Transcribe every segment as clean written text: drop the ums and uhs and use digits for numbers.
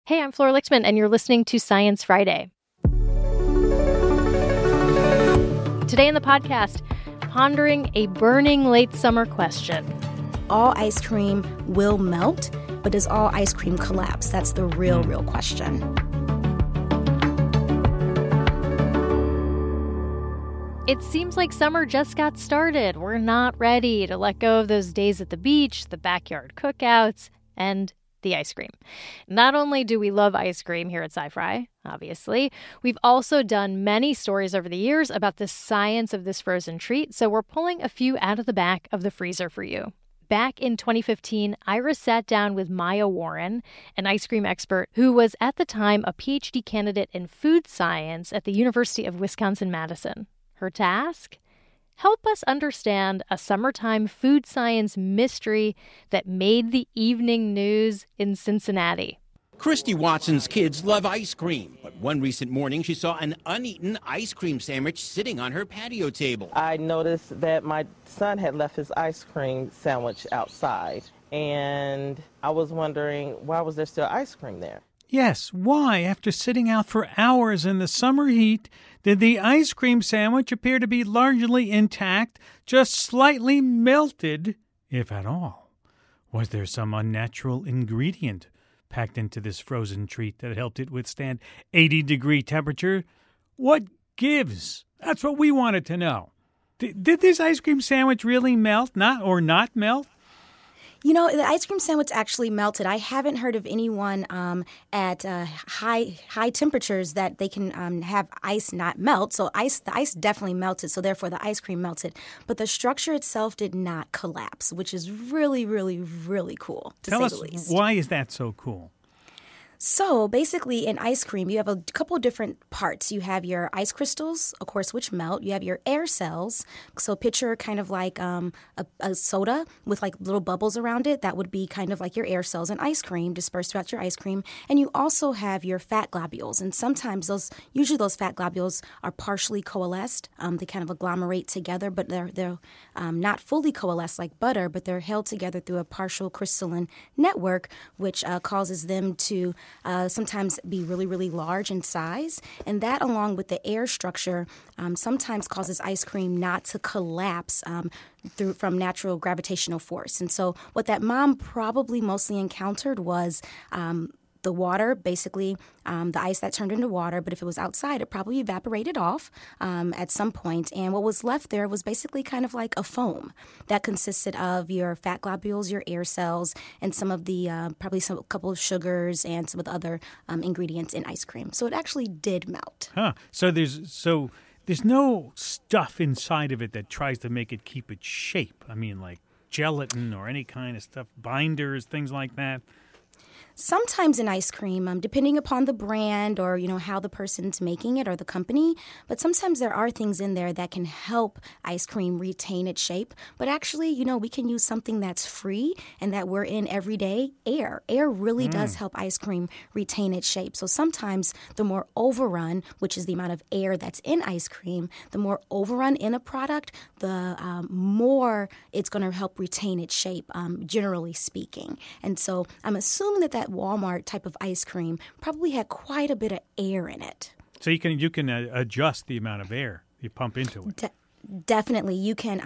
Hey, I'm Flora Lichtman, and you're listening to Science Friday. Today in the podcast, pondering a burning late summer question. All ice cream will melt, but does all ice cream collapse? That's the real question. It seems like summer just got started. We're not ready to let go of those days at the beach, the backyard cookouts, and the ice cream. Not only do we love ice cream here at Sci-Fi, obviously, we've also done many stories over the years about the science of this frozen treat, so we're pulling a few out of the back of the freezer for you. Back in 2015, Iris sat down with Maya Warren, an ice cream expert who was at the time a PhD candidate in food science at the University of Wisconsin-Madison. Her task? Help us understand a summertime food science mystery that made the evening news in Cincinnati. Christy Watson's kids love ice cream, but one recent morning she saw an uneaten ice cream sandwich sitting on her patio table. I noticed that my son had left his ice cream sandwich outside, and I was wondering, why was there still ice cream there? Yes, why, after sitting out for hours in the summer heat, did the ice cream sandwich appear to be largely intact, just slightly melted, if at all? Was there some unnatural ingredient packed into this frozen treat that helped it withstand 80-degree temperature? What gives? That's what we wanted to know. Did this ice cream sandwich really melt, not melt? You know, the ice cream sandwich actually melted. I haven't heard of anyone at high temperatures that they can have ice not melt. So the ice definitely melted, so therefore the ice cream melted. But the structure itself did not collapse, which is really, really, really cool, to say the least. Tell us, why is that so cool? So basically in ice cream, you have a couple different parts. You have your ice crystals, of course, which melt. You have your air cells. So picture kind of like a soda with like little bubbles around it. That would be kind of like your air cells in ice cream dispersed throughout your ice cream. And you also have your fat globules. And sometimes usually those fat globules are partially coalesced. They kind of agglomerate together, but they're not fully coalesced like butter, but they're held together through a partial crystalline network, which causes them to sometimes be really, really large in size. And that, along with the air structure, sometimes causes ice cream not to collapse from natural gravitational force. And so what that mom probably mostly encountered was the water, basically the ice that turned into water, but if it was outside, it probably evaporated off at some point. And what was left there was basically kind of like a foam that consisted of your fat globules, your air cells, and some of the probably a couple of sugars and some of the other ingredients in ice cream. So it actually did melt. So there's no stuff inside of it that tries to make it keep its shape. I mean, like gelatin or any kind of stuff, binders, things like that. Sometimes in ice cream, depending upon the brand or, how the person's making it or the company, but sometimes there are things in there that can help ice cream retain its shape. But actually, we can use something that's free and that we're in every day, air. Air really does help ice cream retain its shape. So sometimes the more overrun, which is the amount of air that's in ice cream, the more overrun in a product, the more it's going to help retain its shape, generally speaking. And so I'm assuming that Walmart type of ice cream probably had quite a bit of air in it. So you can adjust the amount of air you pump into it. Definitely. You can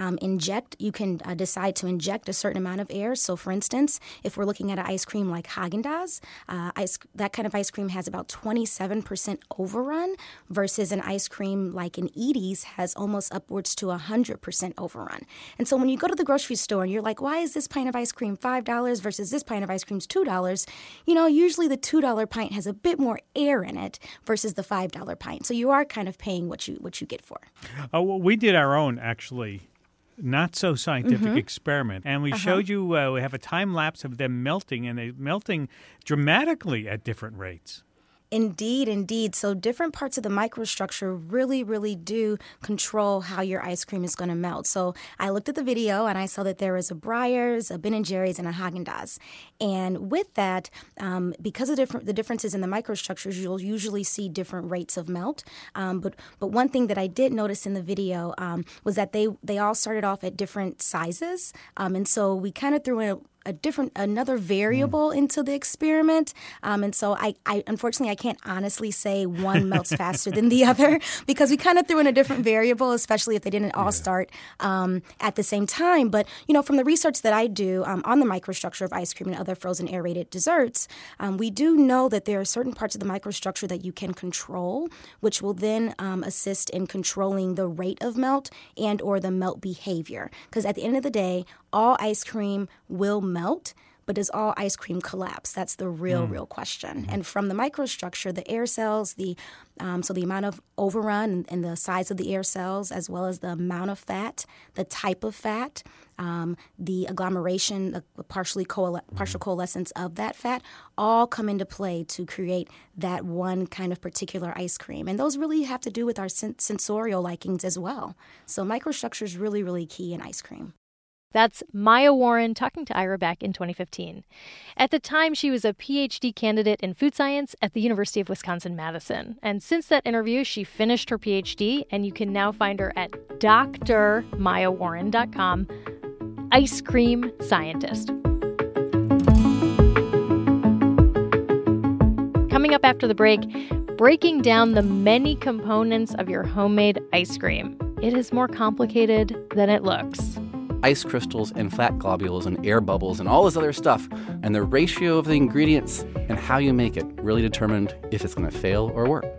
decide to inject a certain amount of air. So, for instance, if we're looking at an ice cream like Haagen-Dazs, that kind of ice cream has about 27% overrun versus an ice cream like an Edy's has almost upwards to 100% overrun. And so when you go to the grocery store and you're like, why is this pint of ice cream $5 versus this pint of ice cream is $2? Usually the $2 pint has a bit more air in it versus the $5 pint. So you are kind of paying what you get for. Well, we did our own, actually, not so scientific experiment, and we showed you we have a time lapse of them melting, and they're melting dramatically at different rates. Indeed. So different parts of the microstructure really, really do control how your ice cream is going to melt. So I looked at the video and I saw that there was a Breyers, a Ben & Jerry's, and a Haagen-Dazs. And with that, because of the differences in the microstructures, you'll usually see different rates of melt. But one thing that I did notice in the video was that they all started off at different sizes. And so we kind of threw in another variable into the experiment. And so I unfortunately, I can't honestly say one melts faster than the other because we kind of threw in a different variable, especially if they didn't all start at the same time. But, from the research that I do on the microstructure of ice cream and other frozen aerated desserts, we do know that there are certain parts of the microstructure that you can control, which will then assist in controlling the rate of melt and or the melt behavior. Because at the end of the day, all ice cream will melt, but does all ice cream collapse? That's the real question. And from the microstructure, the air cells, so the amount of overrun and the size of the air cells, as well as the amount of fat, the type of fat, the agglomeration, the partial coalescence of that fat, all come into play to create that one kind of particular ice cream. And those really have to do with our sensorial likings as well. So microstructure is really, really key in ice cream. That's Maya Warren talking to Ira back in 2015. At the time, she was a PhD candidate in food science at the University of Wisconsin-Madison. And since that interview, she finished her PhD, and you can now find her at drmayawarren.com, ice cream scientist. Coming up after the break, breaking down the many components of your homemade ice cream. It is more complicated than it looks. Ice crystals and fat globules and air bubbles and all this other stuff, and the ratio of the ingredients and how you make it really determined if it's going to fail or work.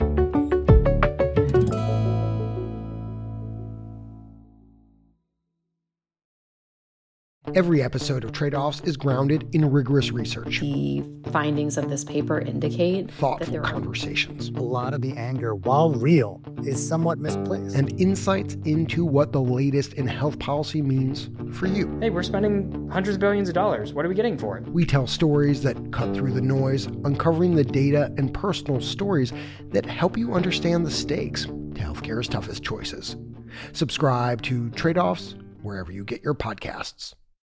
Every episode of Trade-Offs is grounded in rigorous research. The findings of this paper indicate thoughtful conversations. A lot of the anger, while real, is somewhat misplaced. And insights into what the latest in health policy means for you. Hey, we're spending hundreds of billions of dollars. What are we getting for it? We tell stories that cut through the noise, uncovering the data and personal stories that help you understand the stakes to healthcare's toughest choices. Subscribe to Trade-Offs wherever you get your podcasts.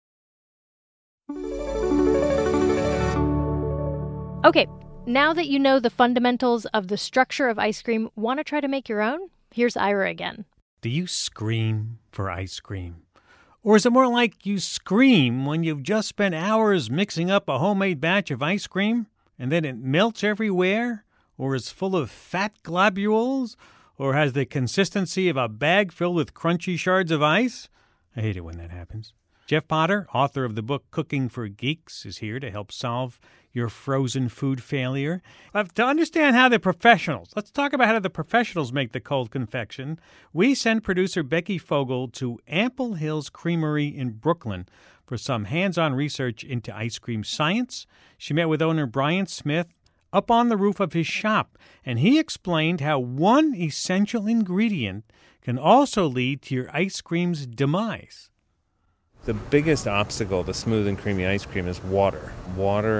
Okay, now that you know the fundamentals of the structure of ice cream, want to try to make your own? Here's Ira again. Do you scream for ice cream? Or is it more like you scream when you've just spent hours mixing up a homemade batch of ice cream and then it melts everywhere? Or is full of fat globules? Or has the consistency of a bag filled with crunchy shards of ice? I hate it when that happens. Jeff Potter, author of the book Cooking for Geeks, is here to help solve your frozen food failure. To understand how the professionals, let's talk about how the professionals make the cold confection. We sent producer Becky Fogel to Ample Hills Creamery in Brooklyn for some hands-on research into ice cream science. She met with owner Brian Smith up on the roof of his shop, and he explained how one essential ingredient can also lead to your ice cream's demise. The biggest obstacle to smooth and creamy ice cream is water. Water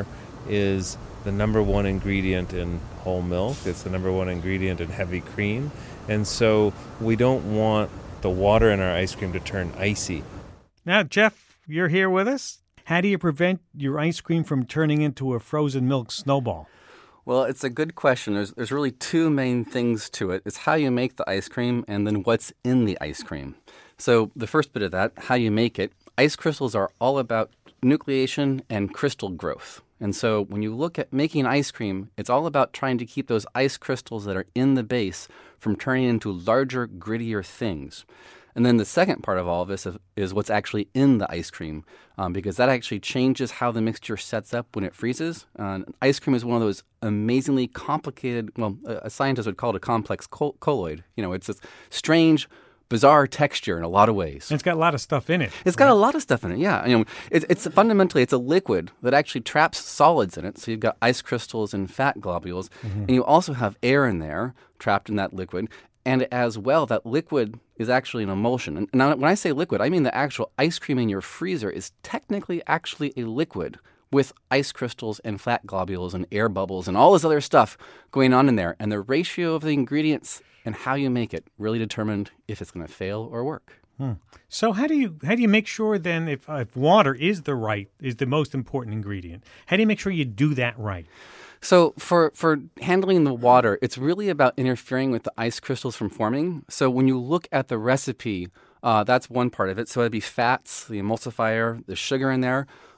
is the number one ingredient in whole milk. It's the number one ingredient in heavy cream. And so we don't want the water in our ice cream to turn icy. Now, Jeff, you're here with us. How do you prevent your ice cream from turning into a frozen milk snowball? Well, it's a good question. There's really two main things to it. It's how you make the ice cream and then what's in the ice cream. So the first bit of that, how you make it, ice crystals are all about nucleation and crystal growth. And so when you look at making ice cream, it's all about trying to keep those ice crystals that are in the base from turning into larger, grittier things. And then the second part of all of this is what's actually in the ice cream, because that actually changes how the mixture sets up when it freezes. Ice cream is one of those amazingly complicated, a scientist would call it a complex colloid. It's this strange, bizarre texture in a lot of ways. And it's got a lot of stuff in it. It's got a lot of stuff in it, yeah. It's fundamentally, it's a liquid that actually traps solids in it. So you've got ice crystals and fat globules, and you also have air in there trapped in that liquid. And as well, that liquid is actually an emulsion. And now, when I say liquid, I mean the actual ice cream in your freezer is technically actually a liquid with ice crystals and fat globules and air bubbles and all this other stuff going on in there. And the ratio of the ingredients and how you make it really determined if it's going to fail or work. So how do you make sure then if water is the most important ingredient? How do you make sure you do that right? So for handling the water, it's really about interfering with the ice crystals from forming. So when you look at the recipe, that's one part of it. So it'd be fats, the emulsifier, the sugar in there.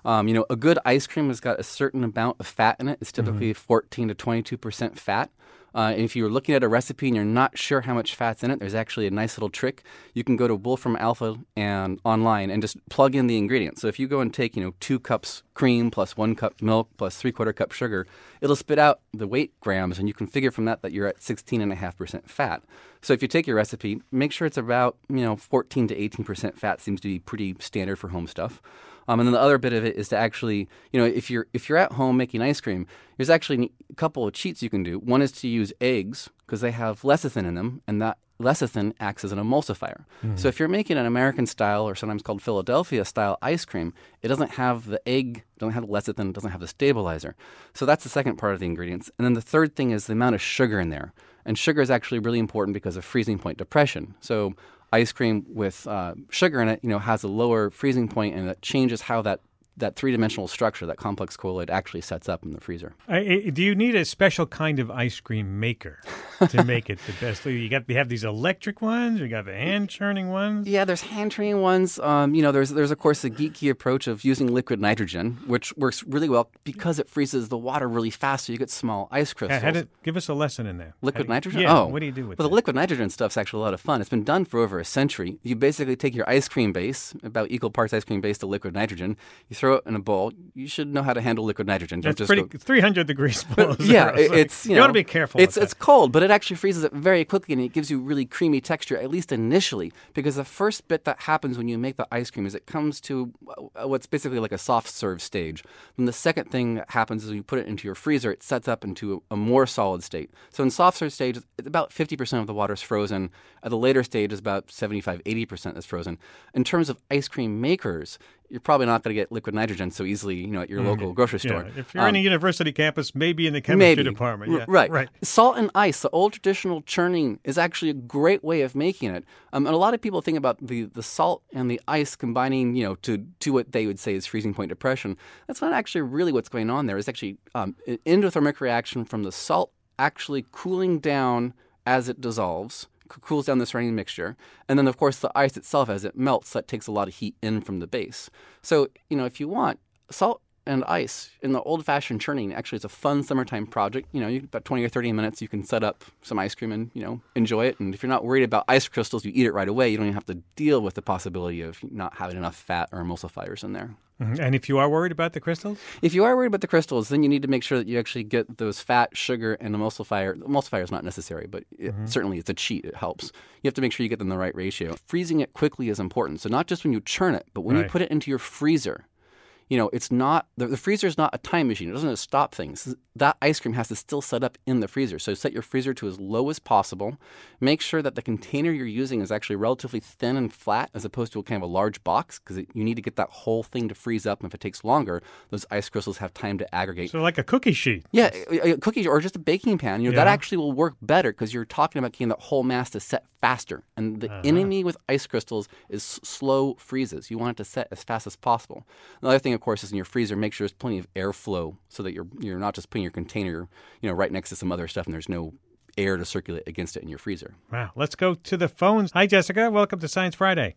A good ice cream has got a certain amount of fat in it. It's typically 14 to 22% fat. And if you're looking at a recipe and you're not sure how much fat's in it, there's actually a nice little trick. You can go to Wolfram Alpha and online and just plug in the ingredients. So if you go and take 2 cups cream plus 1 cup milk plus 3/4 cup sugar, it'll spit out the weight grams, and you can figure from that you're at 16.5% fat. So if you take your recipe, make sure it's about 14 to 18% fat. Seems to be pretty standard for home stuff. And then the other bit of it is to actually, if you're at home making ice cream, there's actually a couple of cheats you can do. One is to use eggs because they have lecithin in them, and that lecithin acts as an emulsifier. So if you're making an American style or sometimes called Philadelphia style ice cream, it doesn't have the egg, doesn't have the lecithin, doesn't have the stabilizer. So that's the second part of the ingredients. And then the third thing is the amount of sugar in there. And sugar is actually really important because of freezing point depression. So ice cream with sugar in it, has a lower freezing point, and that changes how that three-dimensional structure, that complex colloid, actually sets up in the freezer. Do you need a special kind of ice cream maker to make it the best? You have these electric ones, you got the hand-churning ones? Yeah, there's hand-churning ones. There's of course the geeky approach of using liquid nitrogen, which works really well because it freezes the water really fast, so you get small ice crystals. Give us a lesson in there. Liquid nitrogen? Yeah, what do you do with it? Well, the liquid nitrogen stuff's actually a lot of fun. It's been done for over a century. You basically take your ice cream base, about equal parts ice cream base to liquid nitrogen, you throw it in a bowl. You should know how to handle liquid nitrogen. It's 300 degrees below zero. Yeah, it's you ought to be careful. It's cold, but it actually freezes it very quickly, and it gives you really creamy texture, at least initially. Because the first bit that happens when you make the ice cream is it comes to what's basically like a soft serve stage. Then the second thing that happens is when you put it into your freezer, it sets up into a more solid state. So in soft serve stage, it's about 50% of the water is frozen. At the later stage, it's about 75-80% is frozen. In terms of ice cream makers, you're probably not going to get liquid nitrogen so easily, at your local grocery store. Yeah. If you're in a university campus, maybe in the chemistry department. Yeah. Right. Salt and ice, the old traditional churning, is actually a great way of making it. And a lot of people think about the salt and the ice combining, to what they would say is freezing point depression. That's not actually really what's going on there. It's actually an endothermic reaction from the salt actually cooling down as it dissolves, cools down the surrounding mixture. And then, of course, the ice itself, as it melts, that takes a lot of heat in from the base. So, if you want, salt and ice in the old-fashioned churning, actually, it's a fun summertime project. About 20 or 30 minutes, you can set up some ice cream and, enjoy it. And if you're not worried about ice crystals, you eat it right away. You don't even have to deal with the possibility of not having enough fat or emulsifiers in there. Mm-hmm. And if you are worried about the crystals? If you are worried about the crystals, then you need to make sure that you actually get those fat, sugar, and emulsifier. The emulsifier is not necessary, but certainly it's a cheat. It helps. You have to make sure you get them in the right ratio. Freezing it quickly is important. So not just when you churn it, but when you put it into your freezer. It's not the freezer is not a time machine. It doesn't stop things. That ice cream has to still set up in the freezer. So set your freezer to as low as possible. Make sure that the container you're using is actually relatively thin and flat as opposed to a kind of a large box because you need to get that whole thing to freeze up. And if it takes longer, those ice crystals have time to aggregate. So like a cookie sheet. Yeah, a cookie or just a baking pan. That actually will work better because you're talking about getting that whole mass to set faster. And the enemy with ice crystals is slow freezes. You want it to set as fast as possible. Another thing, of course, is in your freezer, make sure there's plenty of airflow so that you're not just putting your container, right next to some other stuff and there's no air to circulate against it in your freezer. Wow. Let's go to the phones. Hi, Jessica. Welcome to Science Friday.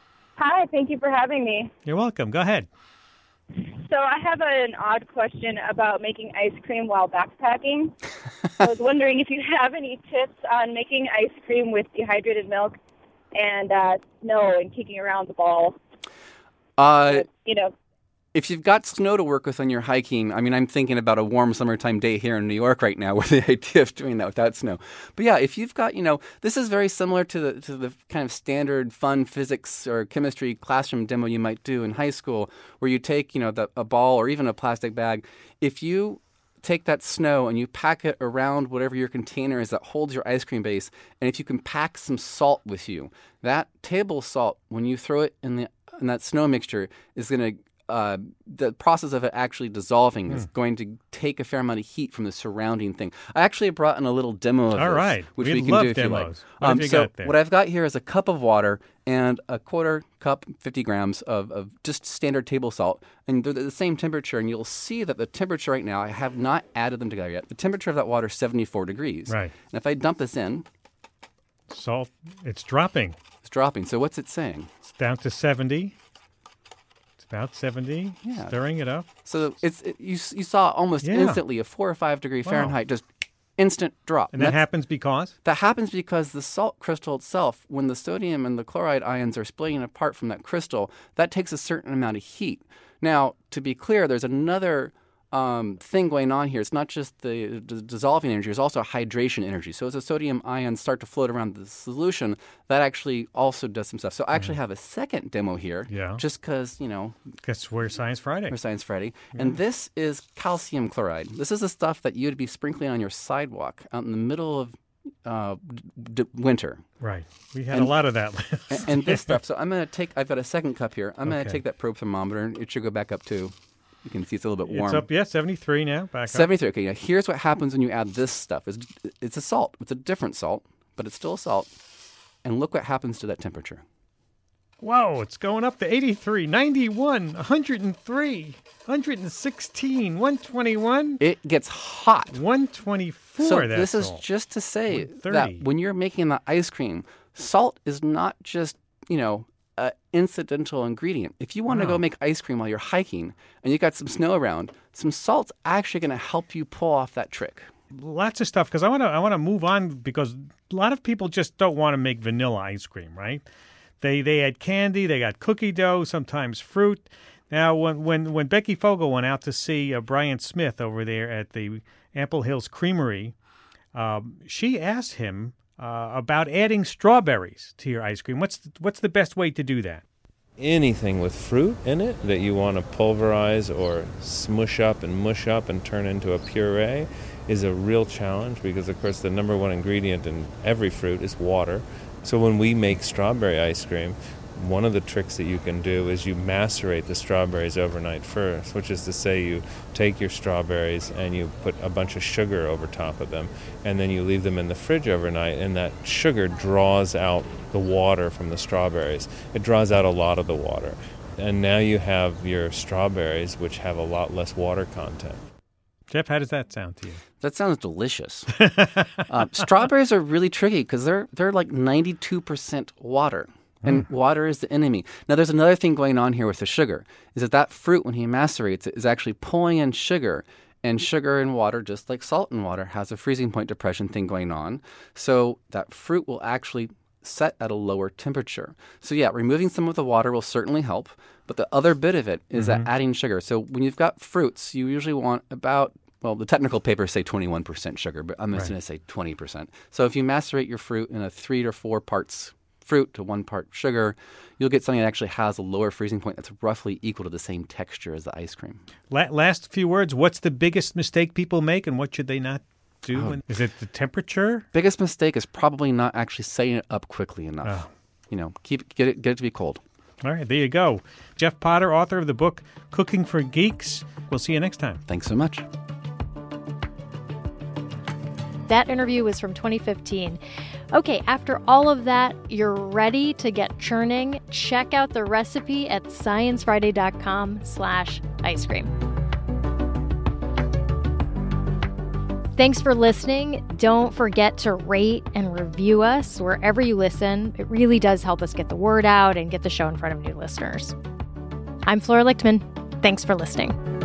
Hi. Thank you for having me. You're welcome. Go ahead. So I have an odd question about making ice cream while backpacking. I was wondering if you have any tips on making ice cream with dehydrated milk and snow and kicking around the ball. If you've got snow to work with when you're hiking, I'm thinking about a warm summertime day here in New York right now with the idea of doing that without snow. But yeah, if you've got, this is very similar to the kind of standard fun physics or chemistry classroom demo you might do in high school where you take, a ball or even a plastic bag. If you take that snow and you pack it around whatever your container is that holds your ice cream base, and if you can pack some salt with you, that table salt, when you throw it in that snow mixture, is going to the process of it actually dissolving is going to take a fair amount of heat from the surrounding thing. I actually brought in a little demo of this, which we can do if demos. you like. What I've got here is a cup of water and a quarter cup, 50 grams of just standard table salt. And they're the same temperature, and you'll see that the temperature right now, I have not added them together yet. The temperature of that water is 74 degrees. Right. And if I dump this in... Salt, it's dropping. It's dropping. So what's it saying? It's down to 70. About 70. Yeah. Stirring it up. So you saw almost instantly a 4 or 5 degree Fahrenheit just instant drop. And that happens because? That happens because the salt crystal itself, when the sodium and the chloride ions are splitting apart from that crystal, that takes a certain amount of heat. Now, to be clear, there's another thing going on here. It's not just the dissolving energy, there's also hydration energy. So as the sodium ions start to float around the solution, that actually also does some stuff. So I actually have a second demo here, just because, Because we're Science Friday. We're Science Friday. And this is calcium chloride. This is the stuff that you'd be sprinkling on your sidewalk out in the middle of winter. Right. We had a lot of that. and this stuff. So I've got a second cup here. I'm going to take that probe thermometer, and it should go back up to, you can see it's a little bit warm. It's up, 73 now. Back up. 73. Okay, now here's what happens when you add this stuff. It's a salt. It's a different salt, but it's still a salt. And look what happens to that temperature. Whoa, it's going up to 83, 91, 103, 116, 121. It gets hot. 124, So this is just to say that when you're making the ice cream, salt is not just, an incidental ingredient. If you want to go make ice cream while you're hiking and you got some snow around, some salt's actually going to help you pull off that trick. Lots of stuff, because I want to move on, because a lot of people just don't want to make vanilla ice cream, right? They add candy, they got cookie dough, sometimes fruit. Now, when Becky Fogel went out to see Brian Smith over there at the Ample Hills Creamery, she asked him about adding strawberries to your ice cream. What's the best way to do that? Anything with fruit in it that you want to pulverize or smush up and mush up and turn into a puree is a real challenge, because, of course, the number one ingredient in every fruit is water. So when we make strawberry ice cream, one of the tricks that you can do is you macerate the strawberries overnight first, which is to say you take your strawberries and you put a bunch of sugar over top of them, and then you leave them in the fridge overnight, and that sugar draws out the water from the strawberries. It draws out a lot of the water. And now you have your strawberries, which have a lot less water content. Jeff, how does that sound to you? That sounds delicious. Strawberries are really tricky because they're like 92% water. And water is the enemy. Now, there's another thing going on here with the sugar, is that fruit, when he macerates it, is actually pulling in sugar. And sugar and water, just like salt and water, has a freezing point depression thing going on. So that fruit will actually set at a lower temperature. So yeah, removing some of the water will certainly help. But the other bit of it is that adding sugar. So when you've got fruits, you usually want about, well, the technical papers say 21% sugar, but I'm just going to say 20%. So if you macerate your fruit in a 3 to 4 parts fruit to 1 part sugar, you'll get something that actually has a lower freezing point that's roughly equal to the same texture as the ice cream. Last few words. What's the biggest mistake people make, and what should they not do? Is it the temperature? Biggest mistake is probably not actually setting it up quickly enough. Get it to be cold. All right, there you go. Jeff Potter, author of the book Cooking for Geeks. We'll see you next time. Thanks so much. That interview was from 2015. Okay, after all of that, you're ready to get churning. Check out the recipe at sciencefriday.com/ice cream. Thanks for listening. Don't forget to rate and review us wherever you listen. It really does help us get the word out and get the show in front of new listeners. I'm Flora Lichtman. Thanks for listening.